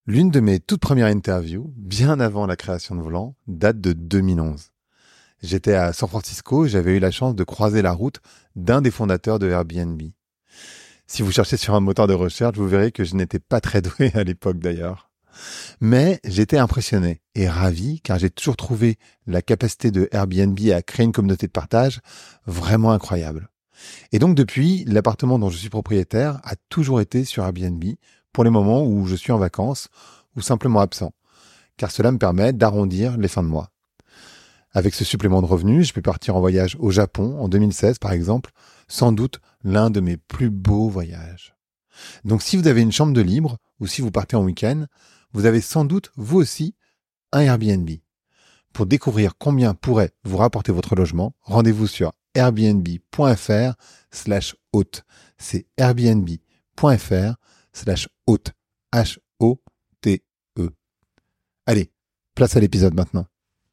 L'une de mes toutes premières interviews, bien avant la création de Volant, date de 2011. J'étais à San Francisco et j'avais eu la chance de croiser la route d'un des fondateurs de Airbnb. Si vous cherchez sur un moteur de recherche, vous verrez que je n'étais pas très doué à l'époque d'ailleurs. Mais j'étais impressionné et ravi car j'ai toujours trouvé la capacité de Airbnb à créer une communauté de partage vraiment incroyable. Et donc depuis, l'appartement dont je suis propriétaire a toujours été sur Airbnb pour les moments où je suis en vacances ou simplement absent, car cela me permet d'arrondir les fins de mois. Avec ce supplément de revenus, je peux partir en voyage au Japon en 2016 par exemple, sans doute l'un de mes plus beaux voyages. Donc si vous avez une chambre de libre ou si vous partez en week-end, vous avez sans doute vous aussi un Airbnb. Pour découvrir combien pourrait vous rapporter votre logement, rendez-vous sur airbnb.fr/hôte. C'est airbnb.fr/hôte. H-O-T-E. Allez, place à l'épisode maintenant.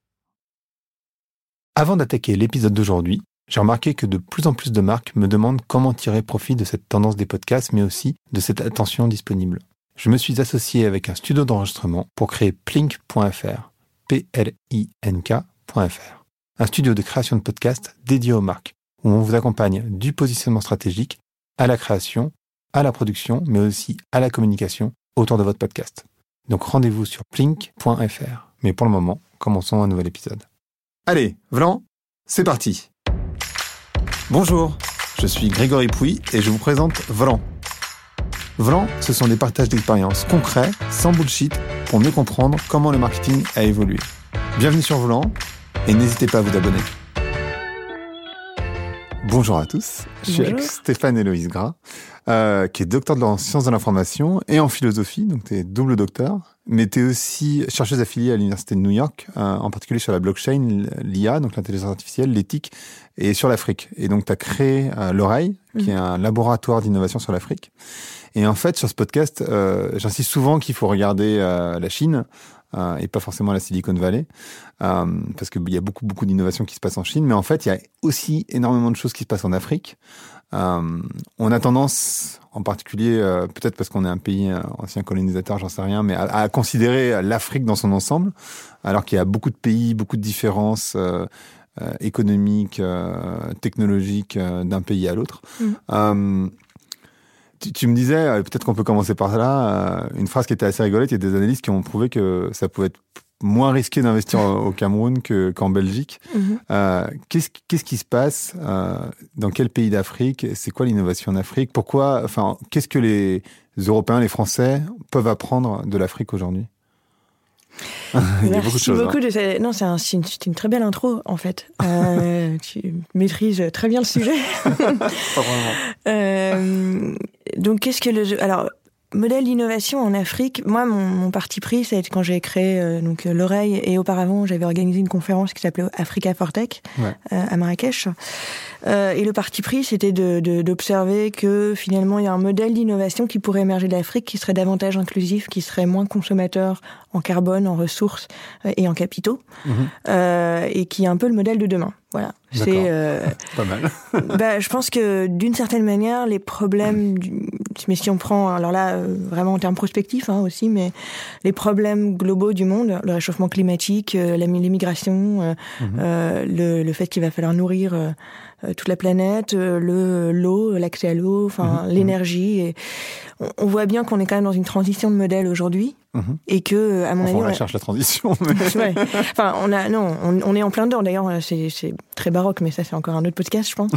Avant d'attaquer l'épisode d'aujourd'hui, j'ai remarqué que de plus en plus de marques me demandent comment tirer profit de cette tendance des podcasts, mais aussi de cette attention disponible. Je me suis associé avec un studio d'enregistrement pour créer Plink.fr, Plink.fr, un studio de création de podcasts dédié aux marques, où on vous accompagne du positionnement stratégique à la création, à la production, mais aussi à la communication autour de votre podcast. Donc rendez-vous sur Plink.fr. Mais pour le moment, commençons un nouvel épisode. Allez, Volant, c'est parti. Bonjour, je suis Grégory Pouy et je vous présente Volant. Volant, ce sont des partages d'expériences concrets, sans bullshit, pour mieux comprendre comment le marketing a évolué. Bienvenue sur Volant et n'hésitez pas à vous abonner. Bonjour à tous, je suis avec Stéphane-Héloïse Gras, qui est docteur en sciences de l'information et en philosophie, donc tu es double docteur, mais tu es aussi chercheuse affiliée à l'Université de New York, en particulier sur la blockchain, l'IA, donc l'intelligence artificielle, l'éthique, et sur l'Afrique. Et donc tu as créé l'Oreille, qui est un laboratoire d'innovation sur l'Afrique. Et en fait, sur ce podcast, j'insiste souvent qu'il faut regarder la Chine, et pas forcément la Silicon Valley, parce qu'il y a beaucoup d'innovations qui se passent en Chine, mais en fait, il y a aussi énormément de choses qui se passent en Afrique. On a tendance, en particulier, peut-être parce qu'on est un pays ancien colonisateur, j'en sais rien, mais à considérer l'Afrique dans son ensemble, alors qu'il y a beaucoup de pays, beaucoup de différences économiques, technologiques d'un pays à l'autre. Tu me disais, peut-être qu'on peut commencer par là, une phrase qui était assez rigolote. Il y a des analystes qui ont prouvé que ça pouvait être moins risqué d'investir au Cameroun qu'en Belgique. Qu'est-ce qui se passe dans quel pays d'Afrique? C'est quoi l'innovation en Afrique? Qu'est-ce que les Européens, les Français peuvent apprendre de l'Afrique aujourd'hui? Il y a beaucoup de choses. Non, c'est une très belle intro, en fait. Tu maîtrises très bien le sujet. Pas vraiment. Donc, alors, modèle d'innovation en Afrique, moi, mon parti pris, ça a été quand j'ai créé l'Oreille, et auparavant, j'avais organisé une conférence qui s'appelait Africa for Tech, à Marrakech. Et le parti pris, c'était d'observer que finalement, il y a un modèle d'innovation qui pourrait émerger de l'Afrique, qui serait davantage inclusif, qui serait moins consommateur en carbone, en ressources et en capitaux, et qui est un peu le modèle de demain. Voilà. C'est pas mal. Je pense que d'une certaine manière, les problèmes, mais si on prend, alors là, vraiment en termes prospectifs aussi, mais les problèmes globaux du monde, le réchauffement climatique, l'immigration, le fait qu'il va falloir nourrir toute la planète, l'eau, l'accès à l'eau, l'énergie. Et on voit bien qu'on est quand même dans une transition de modèle aujourd'hui. Et que, à mon avis, on recherche la transition. Mais... ouais. On est en plein dedans. D'ailleurs, c'est très baroque, mais ça, c'est encore un autre podcast, je pense.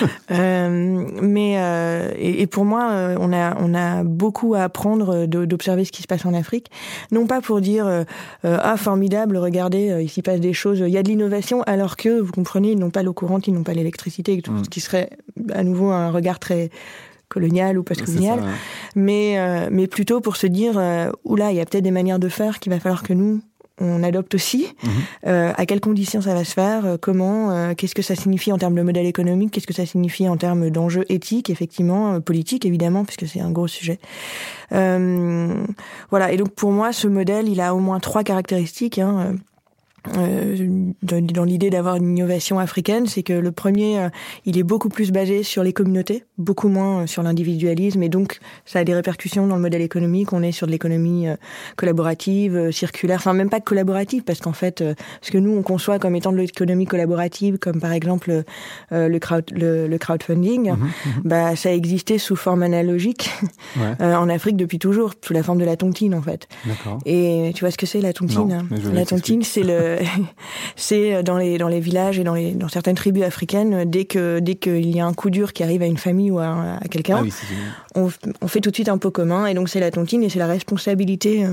Et pour moi, on a beaucoup à apprendre d'observer ce qui se passe en Afrique. Non pas pour dire, formidable, regardez, il s'y passe des choses, il y a de l'innovation, alors que, vous comprenez, ils n'ont pas l'eau courante, ils n'ont pas l'électricité, ce qui serait, à nouveau, un regard très colonial ou post-colonial, mais plutôt pour se dire, oula, il y a peut-être des manières de faire qu'il va falloir que nous, on adopte aussi. À quelles conditions ça va se faire, comment, qu'est-ce que ça signifie en termes de modèle économique, qu'est-ce que ça signifie en termes d'enjeux éthiques, effectivement, politiques, évidemment, puisque c'est un gros sujet. Voilà, et donc pour moi, ce modèle, il a au moins 3 caractéristiques. dans l'idée d'avoir une innovation africaine, c'est que le premier, il est beaucoup plus basé sur les communautés, beaucoup moins sur l'individualisme, et donc ça a des répercussions dans le modèle économique. On est sur de l'économie collaborative, circulaire, enfin même pas collaborative, parce qu'en fait, ce que nous on conçoit comme étant de l'économie collaborative, comme par exemple le crowdfunding, bah ça existait sous forme analogique en Afrique depuis toujours, sous la forme de la tontine en fait. D'accord. Et tu vois ce que c'est la tontine? Non, la tontine, c'est dans les villages et dans certaines tribus africaines, dès qu'il y a un coup dur qui arrive à une famille ou à quelqu'un, on fait tout de suite un pot commun, et donc c'est la tontine, et c'est la responsabilité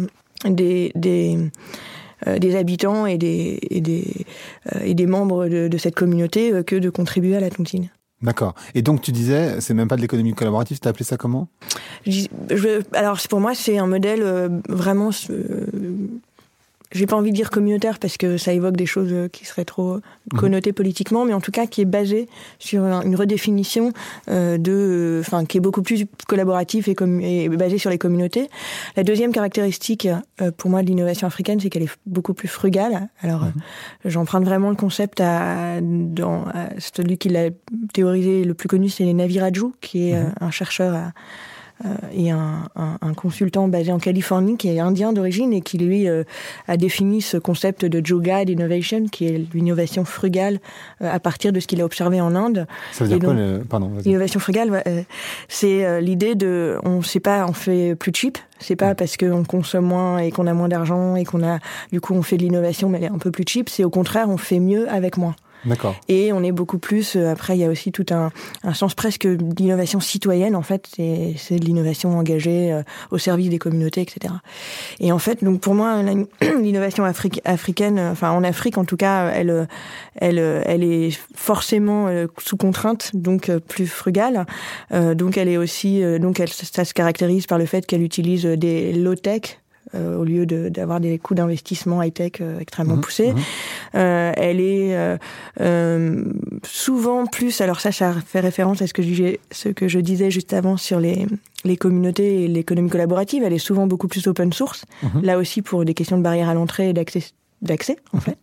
des habitants et des membres de cette communauté que de contribuer à la tontine. D'accord. Et donc tu disais, c'est même pas de l'économie collaborative, t'as appelé ça comment? Alors pour moi, c'est un modèle vraiment... j'ai pas envie de dire communautaire parce que ça évoque des choses qui seraient trop connotées politiquement, mais en tout cas qui est basé sur une redéfinition qui est beaucoup plus collaborative et basée sur les communautés. La deuxième caractéristique pour moi de l'innovation africaine, c'est qu'elle est beaucoup plus frugale. Alors j'emprunte vraiment le concept à celui qui l'a théorisé le plus connu, c'est Navi Raju, qui est un chercheur et un consultant basé en Californie qui est indien d'origine et qui lui a défini ce concept de Jugaad Innovation, qui est l'innovation frugale à partir de ce qu'il a observé en Inde. Ça veut dire quoi Pardon, vas-y. L'innovation frugale, c'est l'idée de on fait plus cheap. C'est pas parce qu'on consomme moins et qu'on a moins d'argent et du coup on fait de l'innovation mais elle est un peu plus cheap. C'est au contraire, on fait mieux avec moins. D'accord. Et on est beaucoup plus... Après, il y a aussi tout un sens presque d'innovation citoyenne, en fait. C'est de l'innovation engagée au service des communautés, etc. Et en fait, donc pour moi, l'innovation africaine, enfin en Afrique en tout cas, elle est forcément sous contrainte, donc plus frugale. Donc elle est aussi... ça se caractérise par le fait qu'elle utilise des low-tech, au lieu d'avoir des coûts d'investissement high-tech extrêmement poussés. Elle est souvent plus... Alors ça fait référence à ce que je disais juste avant sur les communautés et l'économie collaborative. Elle est souvent beaucoup plus open source, là aussi pour des questions de barrières à l'entrée et d'accès en fait.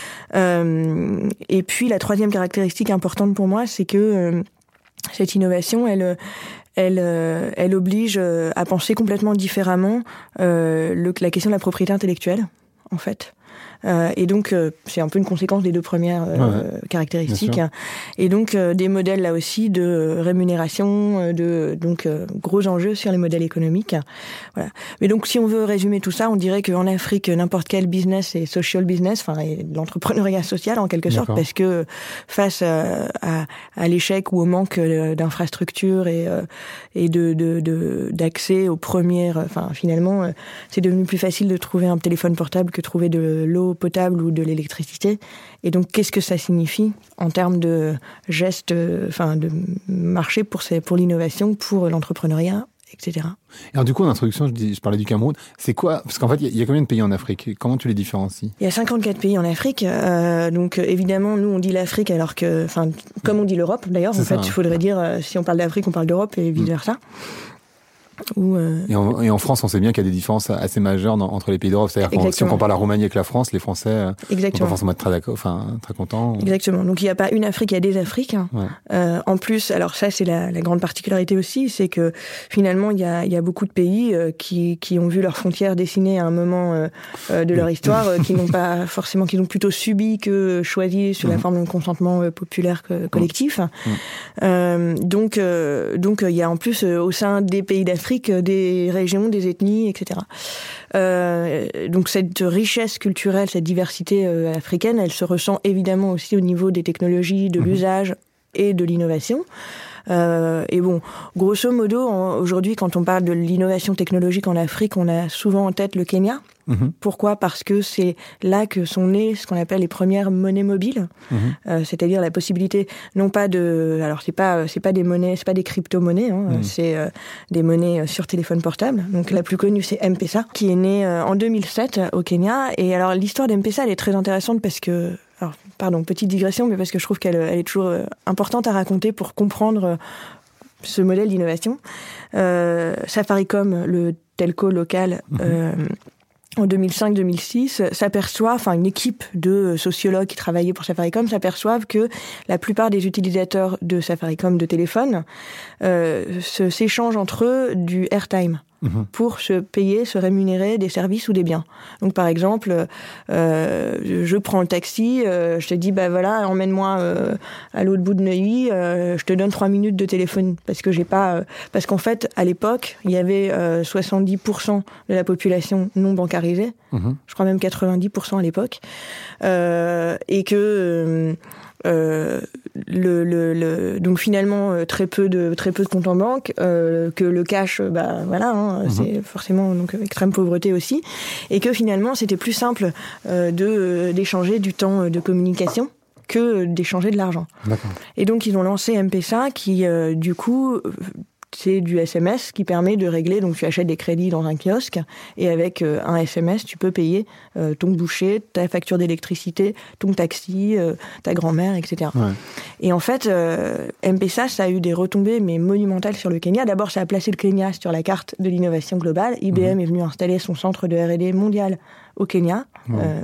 Et puis la troisième caractéristique importante pour moi, c'est que cette innovation, elle oblige à penser complètement différemment la question de la propriété intellectuelle, en fait. Et donc, c'est un peu une conséquence des deux premières caractéristiques. Et donc, des modèles, là aussi, de rémunération, gros enjeux sur les modèles économiques. Voilà. Mais donc, si on veut résumer tout ça, on dirait qu'en Afrique, n'importe quel business est social business, et l'entrepreneuriat social, en quelque sorte, parce que face à l'échec ou au manque d'infrastructures et d'accès aux premières... finalement, c'est devenu plus facile de trouver un téléphone portable que de trouver de l'eau potable ou de l'électricité. Et donc, qu'est-ce que ça signifie en termes de gestes, de marché pour l'innovation, pour l'entrepreneuriat, etc. Et alors du coup, en introduction, je parlais du Cameroun. C'est quoi? Parce qu'en fait, il y a combien de pays en Afrique? Comment tu les différencies? Il y a 54 pays en Afrique. Donc évidemment, nous, on dit l'Afrique alors que... comme on dit l'Europe, d'ailleurs. En fait, il faudrait dire, si on parle d'Afrique, on parle d'Europe et vice-versa. Et en France, on sait bien qu'il y a des différences assez majeures entre les pays d'Europe. C'est-à-dire que si on compare la Roumanie avec la France, les Français vont pas forcément être très contents. Exactement. Donc il n'y a pas une Afrique, il y a des Afriques. En plus, alors ça c'est la grande particularité aussi, c'est que finalement il y a beaucoup de pays qui ont vu leurs frontières dessinées à un moment de leur histoire, qui ont plutôt subi que choisi sous la forme d'un consentement populaire collectif. Donc il y a en plus au sein des pays d'Afrique des régions, des ethnies, etc. Donc cette richesse culturelle, cette diversité africaine, elle se ressent évidemment aussi au niveau des technologies, de l'usage et de l'innovation. Et bon, grosso modo, aujourd'hui, quand on parle de l'innovation technologique en Afrique, on a souvent en tête le Kenya. Pourquoi? Parce que c'est là que sont nées ce qu'on appelle les premières monnaies mobiles, c'est-à-dire la possibilité non pas alors c'est pas des monnaies, c'est pas des crypto-monnaies, c'est des monnaies sur téléphone portable. Donc la plus connue c'est M-Pesa, qui est née en 2007 au Kenya. Et alors l'histoire d'M-Pesa, elle est très intéressante parce que, alors pardon, petite digression, mais parce que je trouve qu'elle est toujours importante à raconter pour comprendre ce modèle d'innovation. Safaricom, le telco local, en 2005-2006, une équipe de sociologues qui travaillaient pour Safaricom s'aperçoivent que la plupart des utilisateurs de Safaricom de téléphone s'échangent entre eux du airtime pour se rémunérer des services ou des biens. Donc par exemple, je prends le taxi, je te dis emmène-moi à l'autre bout de Neuilly, je te donne 3 minutes de téléphone parce qu'en fait à l'époque il y avait 70% de la population non bancarisée, je crois même 90% à l'époque, et que donc finalement très peu de comptes en banque, que le cash c'est forcément donc extrême pauvreté aussi, et que finalement c'était plus simple d'échanger du temps de communication que d'échanger de l'argent. D'accord. Et donc ils ont lancé M-Pesa qui du coup c'est du SMS qui permet de régler, donc tu achètes des crédits dans un kiosque et avec un SMS tu peux payer ton boucher, ta facture d'électricité, ton taxi, ta grand-mère, etc. Ouais. Et en fait, M-Pesa, ça a eu des retombées mais monumentales sur le Kenya. D'abord, ça a placé le Kenya sur la carte de l'innovation globale. IBM est venu installer son centre de R&D mondial au Kenya. Ouais.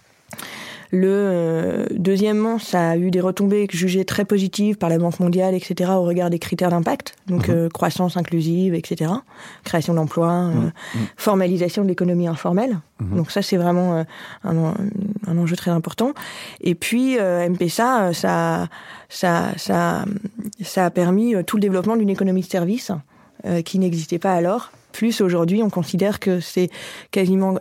Deuxièmement, ça a eu des retombées jugées très positives par la Banque mondiale, etc., au regard des critères d'impact, donc croissance inclusive, etc., création d'emplois, formalisation de l'économie informelle. Donc ça, c'est vraiment un enjeu très important. Et puis, M-Pesa, ça a permis tout le développement d'une économie de service qui n'existait pas alors. Plus aujourd'hui, on considère que c'est quasiment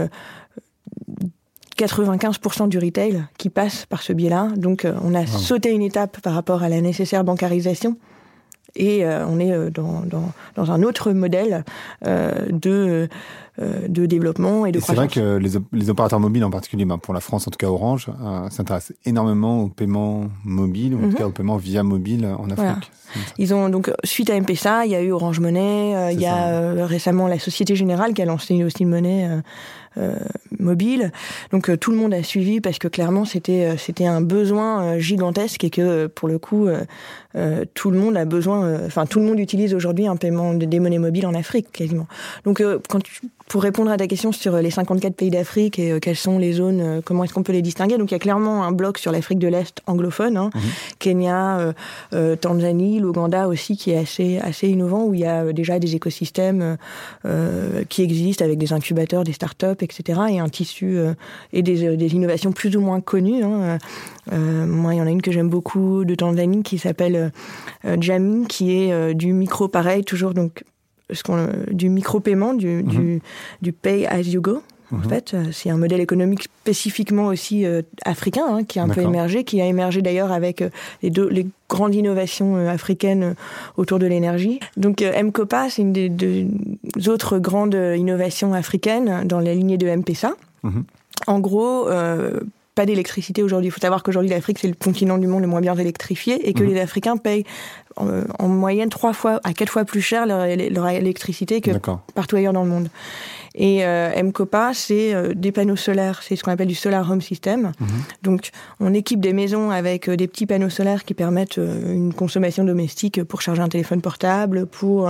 95% du retail qui passe par ce biais-là. Donc, on a sauté une étape par rapport à la nécessaire bancarisation. Et on est dans un autre modèle de développement et de croissance. C'est vrai que les opérateurs mobiles, en particulier pour la France, en tout cas Orange, s'intéressent énormément au paiement mobile, ou en tout cas au paiement via mobile en Afrique. Voilà. Ils ont donc, suite à M-Pesa, il y a eu Orange Money, il y a récemment la Société Générale qui a lancé aussi une monnaie mobile. Donc tout le monde a suivi parce que clairement c'était un besoin gigantesque et que pour le coup tout le monde a besoin, tout le monde utilise aujourd'hui un paiement des monnaies mobiles en Afrique quasiment. Donc pour répondre à ta question sur les 54 pays d'Afrique et quelles sont les zones, comment est-ce qu'on peut les distinguer, donc il y a clairement un bloc sur l'Afrique de l'Est anglophone, Kenya, Tanzanie, l'Ouganda aussi qui est assez innovant, où il y a déjà des écosystèmes qui existent avec des incubateurs, des startups, etc. et un tissu et des innovations plus ou moins connues. Moi, il y en a une que j'aime beaucoup de Tanzanie qui s'appelle Jamii, qui est du micro pareil, toujours donc du micro-paiement, du pay as you go. En fait, c'est un modèle économique spécifiquement aussi africain qui a un peu émergé, qui a émergé d'ailleurs avec les grandes innovations africaines autour de l'énergie. Donc M-Kopa, c'est une des autres grandes innovations africaines dans la lignée de M-Pesa. En gros, pas d'électricité aujourd'hui. Il faut savoir qu'aujourd'hui, l'Afrique, c'est le continent du monde le moins bien électrifié et que les Africains payent en moyenne 3 fois à 4 fois plus cher leur électricité que partout ailleurs dans le monde. Et M-Kopa, c'est des panneaux solaires, c'est ce qu'on appelle du Solar Home System. Donc, on équipe des maisons avec des petits panneaux solaires qui permettent une consommation domestique pour charger un téléphone portable, pour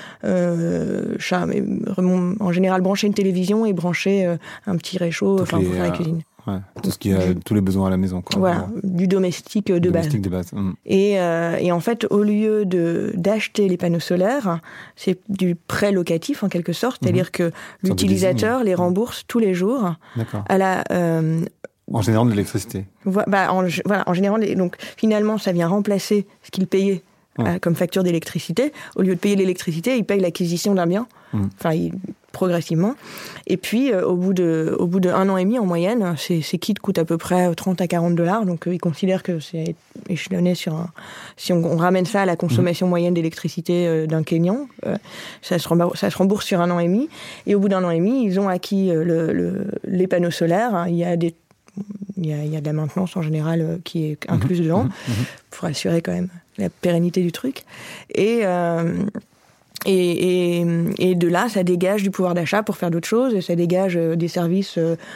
en général brancher une télévision et brancher un petit réchaud pour faire la cuisine. Ouais, tout ce qui a tous les besoins à la maison, quoi. Voilà, du domestique de base. Et en fait, au lieu d'acheter les panneaux solaires, c'est du prêt locatif en quelque sorte, c'est-à-dire que l'utilisateur les rembourse tous les jours à la en générant de l'électricité. En générant, donc finalement, ça vient remplacer ce qu'il payait comme facture d'électricité. Au lieu de payer l'électricité, il paye l'acquisition d'un bien. Progressivement. Et puis, au bout de 1 an et demi, en moyenne, ces kits coûtent à peu près 30 à $40. Donc, ils considèrent que c'est échelonné si on ramène ça à la consommation moyenne d'électricité d'un Kenyan, ça se rembourse sur 1 an et demi. Et au bout d'1 an et demi, ils ont acquis les panneaux solaires. Il y a de la maintenance, en général, qui est incluse dedans, pour assurer quand même la pérennité du truc. Et de là, ça dégage du pouvoir d'achat pour faire d'autres choses, ça dégage des services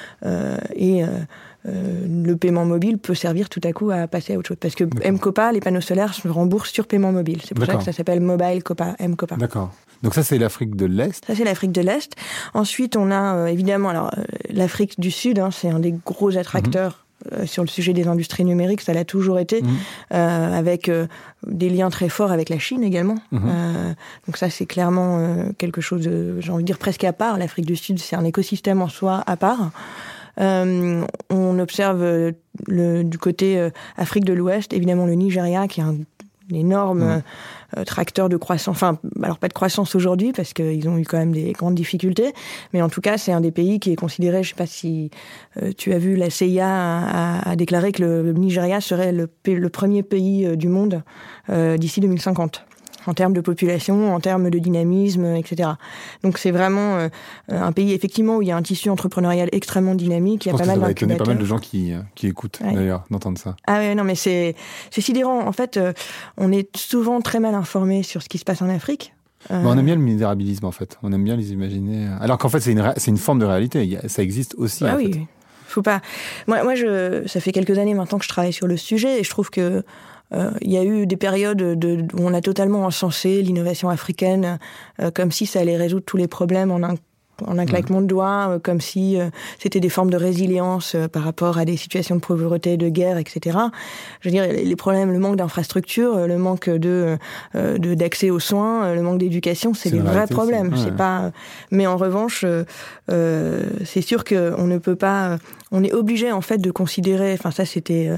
le paiement mobile peut servir tout à coup à passer à autre chose. Parce que M-Kopa, les panneaux solaires se remboursent sur paiement mobile. C'est pour ça que ça s'appelle Mobile Kopa, M-Kopa. D'accord. Donc ça, c'est l'Afrique de l'Est. Ça, c'est l'Afrique de l'Est. Ensuite, on a évidemment l'Afrique du Sud, c'est un des gros attracteurs sur le sujet des industries numériques, ça l'a toujours été, avec des liens très forts avec la Chine également. Donc ça, c'est clairement quelque chose de, j'ai envie de dire, presque à part. L'Afrique du Sud, c'est un écosystème en soi à part. On observe du côté Afrique de l'Ouest, évidemment le Nigeria, qui est un énorme tracteur de croissance. Enfin, alors pas de croissance aujourd'hui, parce qu'ils ont eu quand même des grandes difficultés, mais en tout cas, c'est un des pays qui est considéré, je ne sais pas si tu as vu, la CIA a déclaré que le Nigeria serait le premier pays du monde d'ici 2050. En termes de population, en termes de dynamisme, etc. Donc c'est vraiment un pays effectivement où il y a un tissu entrepreneurial extrêmement dynamique. Il y a pas mal d'incubateurs. Ça va étonner pas mal de gens qui écoutent d'ailleurs d'entendre ça. Ah ouais, non mais c'est sidérant. En fait, on est souvent très mal informé sur ce qui se passe en Afrique. On aime bien le misérabilisme en fait. On aime bien les imaginer. Alors qu'en fait c'est une forme de réalité. Ça existe aussi. Ah en oui. fait. Faut pas. Moi, ça fait quelques années maintenant que je travaille sur le sujet et je trouve que il y a eu des périodes où on a totalement encensé l'innovation africaine comme si ça allait résoudre tous les problèmes en un claquement de doigts, comme si c'était des formes de résilience par rapport à des situations de pauvreté, de guerre, etc. Je veux dire, les problèmes, le manque d'infrastructures, le manque d'accès aux soins, le manque d'éducation, c'est des vrais problèmes. Ouais. C'est pas. Mais en revanche, c'est sûr que on ne peut pas. On est obligé en fait de considérer. Enfin, ça c'était.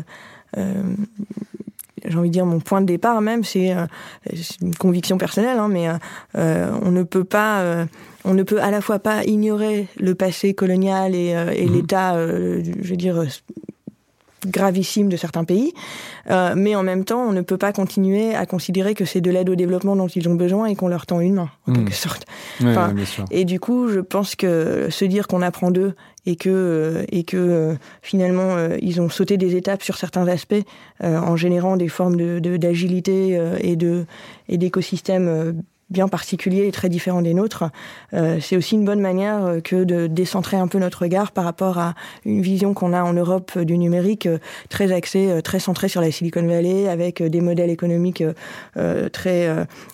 J'ai envie de dire mon point de départ même, c'est une conviction personnelle, mais on ne peut à la fois pas ignorer le passé colonial et l'état, je veux dire, gravissime de certains pays, mais en même temps, on ne peut pas continuer à considérer que c'est de l'aide au développement dont ils ont besoin et qu'on leur tend une main, en quelque sorte. Enfin, bien sûr. Et du coup, je pense que se dire qu'on apprend d'eux et que finalement, ils ont sauté des étapes sur certains aspects en générant des formes d'agilité et d'écosystèmes bien particulier et très différent des nôtres, c'est aussi une bonne manière que de décentrer un peu notre regard par rapport à une vision qu'on a en Europe du numérique très axée, très centrée sur la Silicon Valley, avec des modèles économiques très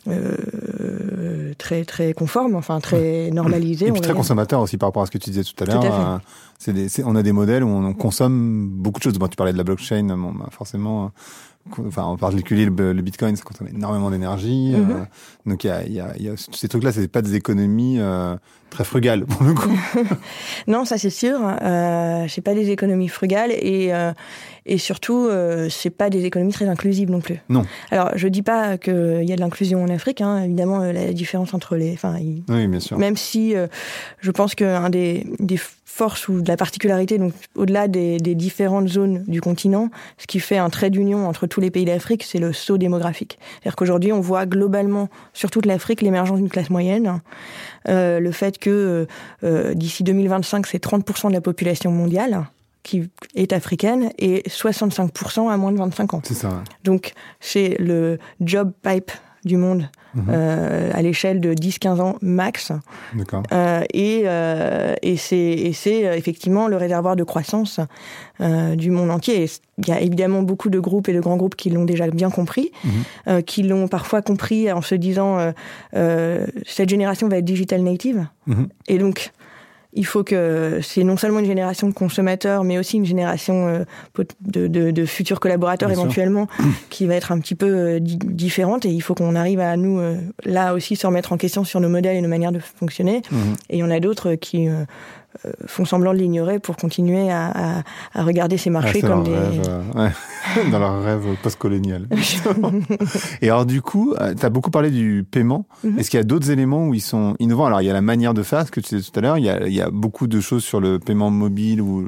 conformes, enfin très normalisés. Et puis très consommateurs aussi par rapport à ce que tu disais tout à l'heure. On a des modèles où on consomme beaucoup de choses. Bon, tu parlais de la blockchain, forcément. Enfin, en particulier le Bitcoin, ça consomme énormément d'énergie. Donc il y a ces trucs-là, c'est pas des économies très frugales pour le coup. Non, ça c'est sûr. C'est pas des économies frugales et surtout c'est pas des économies très inclusives non plus. Non. Alors je dis pas qu'il y a de l'inclusion en Afrique. Évidemment, la différence entre les. Oui, bien sûr. Même si je pense qu'un des forces ou de la particularité, donc au-delà des différentes zones du continent, ce qui fait un trait d'union entre tous les pays d'Afrique, c'est le saut démographique. C'est-à-dire qu'aujourd'hui, on voit globalement, sur toute l'Afrique, l'émergence d'une classe moyenne. Le fait que d'ici 2025, c'est 30% de la population mondiale qui est africaine et 65% à moins de 25 ans. C'est ça. Ouais. Donc, c'est le job pipe du monde à l'échelle de 10-15 ans max. D'accord. Et c'est effectivement le réservoir de croissance du monde entier. Et il y a évidemment beaucoup de groupes et de grands groupes qui l'ont déjà bien compris, qui l'ont parfois compris en se disant cette génération va être digital native. Et donc, il faut que c'est non seulement une génération de consommateurs, mais aussi une génération de futurs collaborateurs bien éventuellement, qui va être un petit peu différente. Et il faut qu'on arrive à nous, là aussi, se remettre en question sur nos modèles et nos manières de fonctionner. Et il y en a d'autres qui font semblant de l'ignorer pour continuer à regarder ces marchés comme des... dans leur rêve post-colonial. Et alors du coup, tu as beaucoup parlé du paiement. Est-ce qu'il y a d'autres éléments où ils sont innovants? Alors il y a la manière de faire, ce que tu disais tout à l'heure, il y a beaucoup de choses sur le paiement mobile ou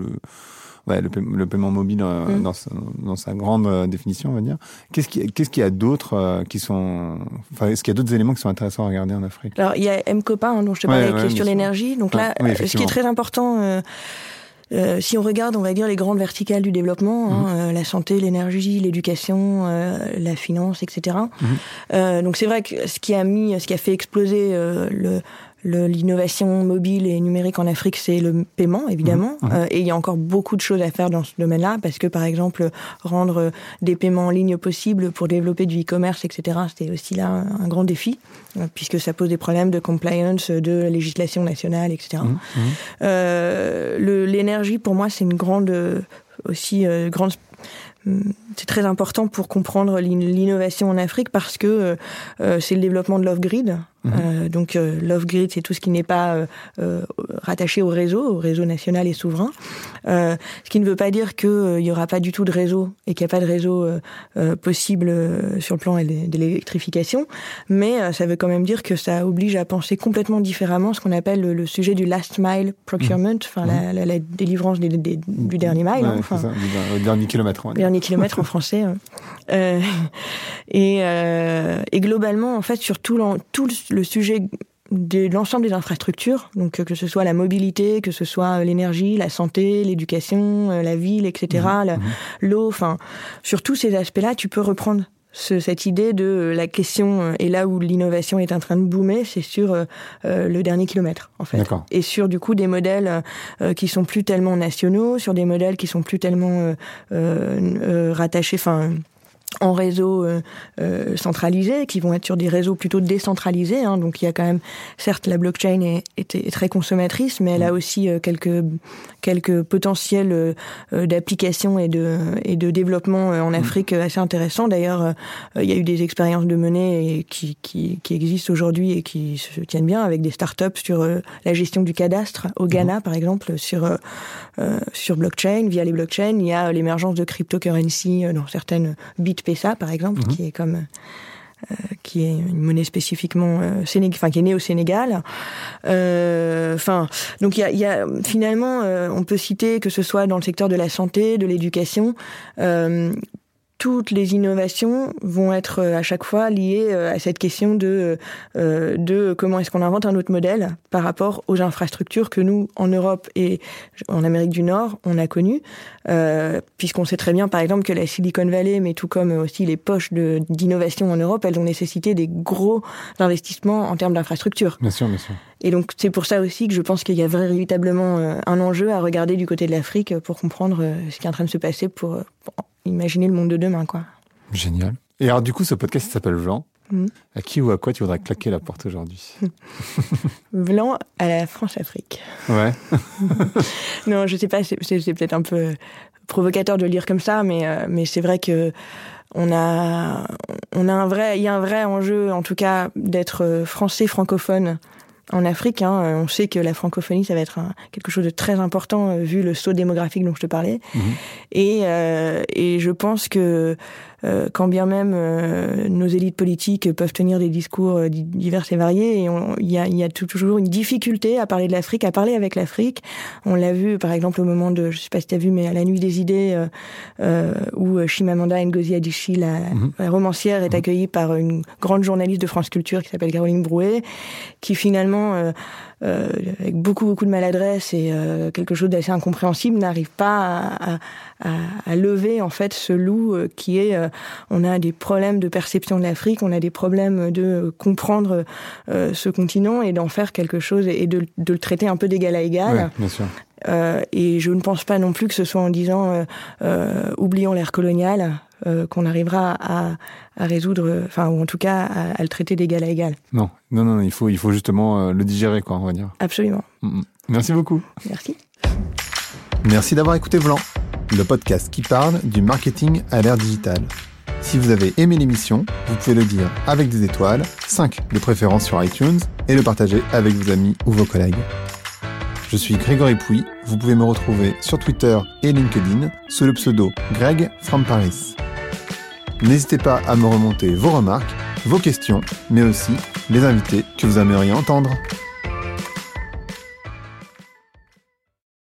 le paiement mobile dans sa grande définition, on va dire. Qu'est-ce qu'il y a d'autres qui sont... Enfin, est-ce qu'il y a d'autres éléments qui sont intéressants à regarder en Afrique? Alors, il y a M-Copa, dont je te parlais, qui est sur l'énergie. Donc là, ce qui est très important... si on regarde, on va dire, les grandes verticales du développement, la santé, l'énergie, l'éducation, la finance, etc. Donc c'est vrai que ce qui a fait exploser l'innovation mobile et numérique en Afrique, c'est le paiement, évidemment. Et il y a encore beaucoup de choses à faire dans ce domaine-là, parce que, par exemple, rendre des paiements en ligne possibles pour développer du e-commerce, etc., c'était aussi là un grand défi, puisque ça pose des problèmes de compliance, de législation nationale, etc. L'énergie, pour moi, c'est une grande... c'est très important pour comprendre l'innovation en Afrique, parce que c'est le développement de l'off-grid. Donc l'off-grid, c'est tout ce qui n'est pas rattaché au réseau national et souverain. Ce qui ne veut pas dire qu'il n'y aura pas du tout de réseau et qu'il n'y a pas de réseau possible sur le plan de l'électrification, mais ça veut quand même dire que ça oblige à penser complètement différemment ce qu'on appelle le sujet du last mile procurement, la délivrance du dernier mile. C'est ça, le dernier kilomètre. Dernier kilomètre en français. Et globalement, en fait, sur tout le sujet de l'ensemble des infrastructures, donc que ce soit la mobilité, que ce soit l'énergie, la santé, l'éducation, la ville, etc., l'eau, enfin, sur tous ces aspects-là, tu peux reprendre cette idée de la question, et là où l'innovation est en train de boomer, c'est sur le dernier kilomètre, en fait. D'accord. Et sur, du coup, des modèles qui sont plus tellement nationaux, sur des modèles qui sont plus tellement rattachés, en réseau centralisé, qui vont être sur des réseaux plutôt décentralisés. Donc il y a quand même, certes, la blockchain est très consommatrice, mais elle a aussi quelques potentiels d'application et de développement en Afrique assez intéressants. D'ailleurs, il y a eu des expériences de menées qui existent aujourd'hui et qui se tiennent bien, avec des startups sur la gestion du cadastre au Ghana, par exemple, sur blockchain, via les blockchains. Il y a l'émergence de cryptocurrency dans certaines BitPesa, par exemple, qui est une monnaie spécifiquement qui est née au Sénégal. Donc il y a finalement, on peut citer, que ce soit dans le secteur de la santé, de l'éducation, toutes les innovations vont être à chaque fois liées à cette question de comment est-ce qu'on invente un autre modèle par rapport aux infrastructures que nous, en Europe et en Amérique du Nord, on a connues, puisqu'on sait très bien, par exemple, que la Silicon Valley, mais tout comme aussi les poches d'innovation en Europe, elles ont nécessité des gros investissements en termes d'infrastructures. Bien sûr, bien sûr. Et donc, c'est pour ça aussi que je pense qu'il y a véritablement un enjeu à regarder du côté de l'Afrique pour comprendre ce qui est en train de se passer pour imaginer le monde de demain, quoi. Génial. Et alors, du coup, ce podcast s'appelle Vlan. À qui ou à quoi tu voudrais claquer la porte aujourd'hui? Vlan à la France-Afrique. Ouais. Non, je sais pas, c'est peut-être un peu provocateur de le lire comme ça, mais c'est vrai que il y a un vrai enjeu, en tout cas, d'être français francophone en Afrique. On sait que la francophonie, ça va être quelque chose de très important vu le saut démographique dont je te parlais. Et je pense que quand bien même nos élites politiques peuvent tenir des discours divers et variés, et il y a toujours une difficulté à parler de l'Afrique, à parler avec l'Afrique. On l'a vu, par exemple, au moment de, je sais pas si tu as vu, mais à la Nuit des idées, où Chimamanda Ngozi Adichie, la romancière, est accueillie par une grande journaliste de France Culture qui s'appelle Caroline Brouet, qui finalement, avec beaucoup de maladresse et quelque chose d'assez incompréhensible, n'arrive pas à lever en fait ce loup qui est on a des problèmes de perception de l'Afrique, on a des problèmes de comprendre ce continent et d'en faire quelque chose et de le traiter un peu d'égal à égal. Ouais, bien sûr. Et je ne pense pas non plus que ce soit en disant oublions l'ère coloniale qu'on arrivera à résoudre, enfin, ou en tout cas à le traiter d'égal à égal. Non, il faut justement le digérer, quoi, on va dire. Absolument. Merci beaucoup. Merci. Merci d'avoir écouté Vlan, le podcast qui parle du marketing à l'ère digitale. Si vous avez aimé l'émission, vous pouvez le dire avec des étoiles, 5 de préférence sur iTunes, et le partager avec vos amis ou vos collègues. Je suis Grégory Pouy, vous pouvez me retrouver sur Twitter et LinkedIn sous le pseudo Greg from Paris. N'hésitez pas à me remonter vos remarques, vos questions, mais aussi les invités que vous aimeriez entendre.